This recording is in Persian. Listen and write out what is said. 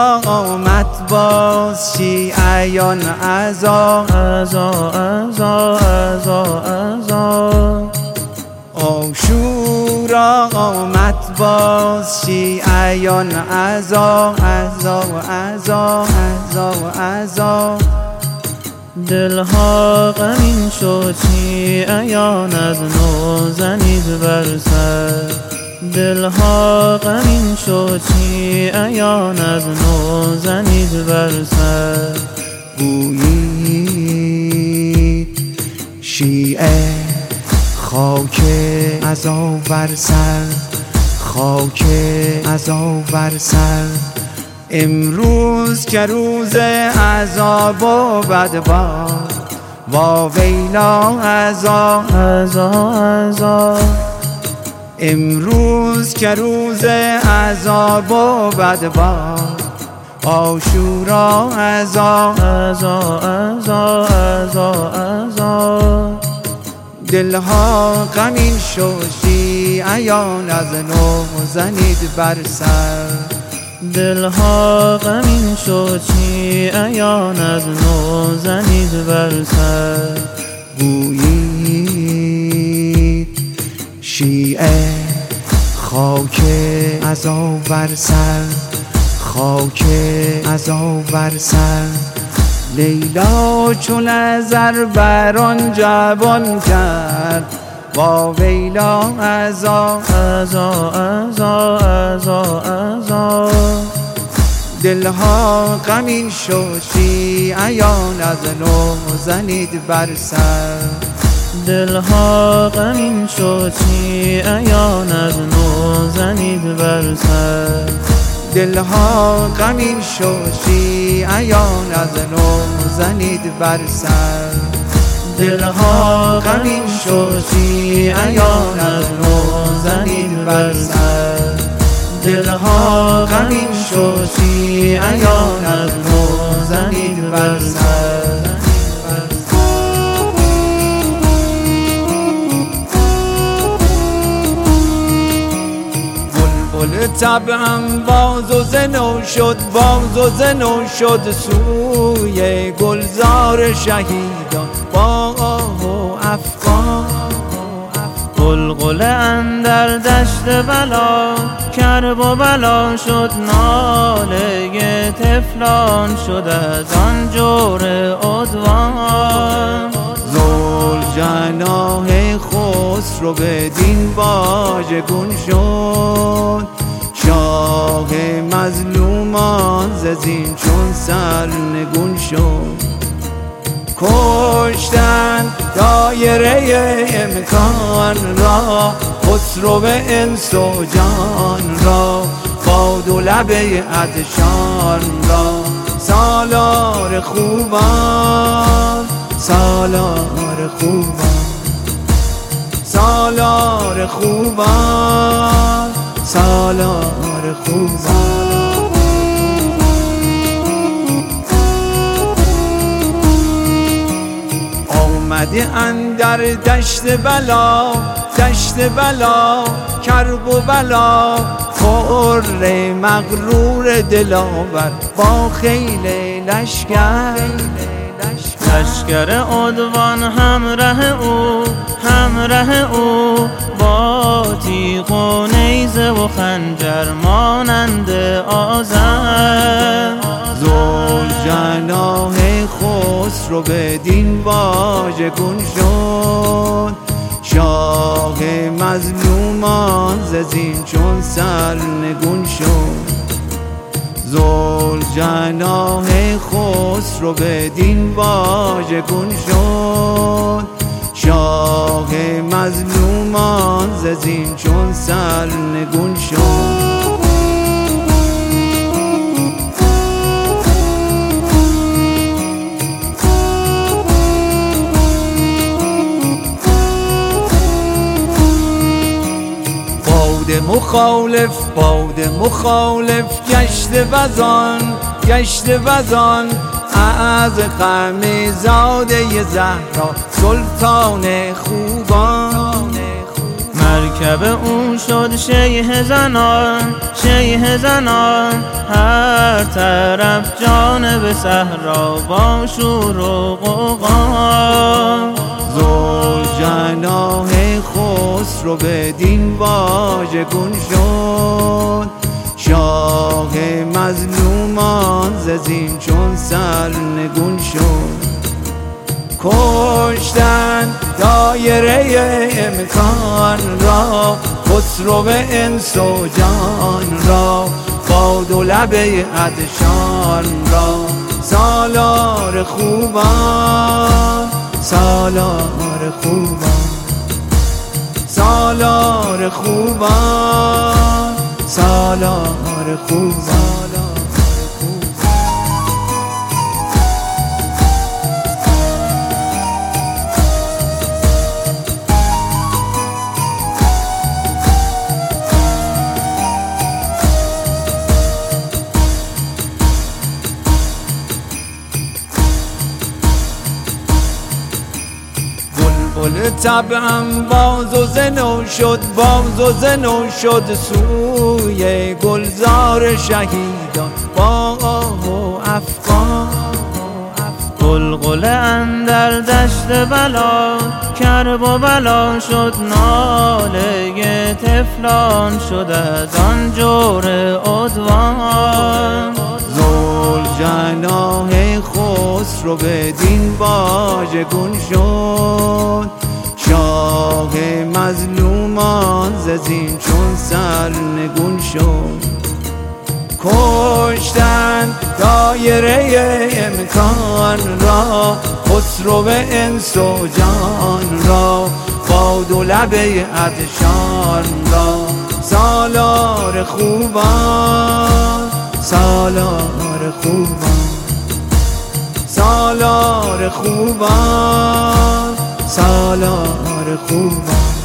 آمد باز شیعیان عزا عاشورا آمد باز شیعیان عزا دلها غمین شد شیعیان از نو زنید بر سر دلها غمین شد شیعیان از نو زنید بر سر گویید شیعه خاک عزا بر سر خاک عزا بر سر امروز که روز عذاب و بدباد وا ویلا عزا امروز که روز عذاب و بدباد عاشورا عزا دلها غمین شد شیعیان از نو زنید بر سر دلها غمین شد شیعیان از نو زنید بر سر گویید شیعه خاک عزا بر سر خاک عزا بر سر لیلا چون نظر بر آن جوان کرد وا ویلا عزا دلها غمین شد شیعیان از نو زنید بر سر دلها غمین شد شیعیان از نو زنید بر سر دلها غمین شد شیعیان از نو زنید بر سر دلها غمین شد شیعیان از نو زنید بر سر دلها غمین شد شیعیان از نو زنید بر سر بلبل طبعم باز و زنو شد شد سوی گلزار شهیدان با آه و افغان غلغله اندر دشت بلا کرب و بلا شد ناله طفلان شد از آن جور عدوان ذوالجناح خسرو بدین واژگون شد شاه مظلومان ز زین چون سرنگون شد کشتن دایره امکان را خسرو انس و جان را باد و لب عطشان را سالار خوبان سالار خوبان سالار خوبان سالار خوبان آمده اندر دشت بلا کرب و بلا خر مغرور دلاور با خیل لشکر عدوان همراه او با تیغ و نیزه و خنجر مانند آذر ذوالجناح خسرو بدین واژگون شد شاه مظلومان ز زین چون سرنگون شد ذوالجناح خسرو بدین واژگون شد شاه مظلومان ز زین چون سرنگون شد باد مخالف گشت وزان از غم زاده زهرا سلطان خوبان مرکب او شد شیه زنان، شیه زنان، هر طرف جانب صحرا با شور و غوغا. ذوالجناح خسرو بدین واژگون شد، شاه مظلومان ز زین چون سرنگون شد. کشتن دایره امکان را، خسرو انس و جان را، باد و لب عطشان را. سالار خوبان، سالار خوبان، سالار خوبان، سالار خوبان. بلبل طبعم باز و زنو شد، باز و زنو شد سوی گلزار شهیدان با آه و افغان. غلغله اندر دشت بلا، کرب و بلا شد ناله طفلان، شد از آن جور عدوان. ذوالجناح خسرو بدین واژگون شد، شاه مظلومان ز زین چون سرنگون شد. کشتن دایره امکان را، خسرو انس و جان را، باد و لب عطشان را. سالار خوبان، سالار خوبان، سالار خوبان، سالار خوبان.